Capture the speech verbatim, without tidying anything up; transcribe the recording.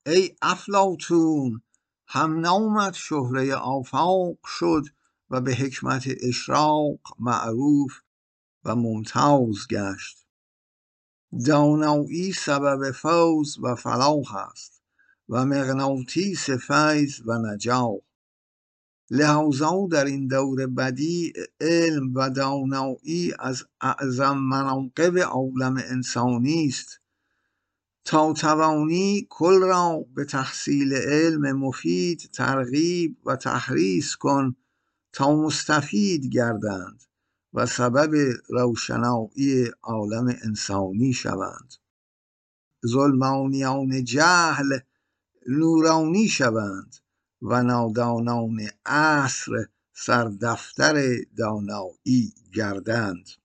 ای افلاطون، هم نامت شهره آفاق شد و به حکمت اشراق معروف و ممتاز گشت. دانایی سبب فوز و فلاح است و مغناطیس فیض و نجاح. لذا در این دور بدیع علم و دانایی از اعظم مناقب عالم انسانی است. تا توانی کل را به تحصیل علم مفید ترغیب و تحریص کن تا مستفید گردند و سبب روشنایی عالم انسانی شوند. ظلمانیان جهل نورانی شوند و نادانان عصر سردفتر دانایی گردند.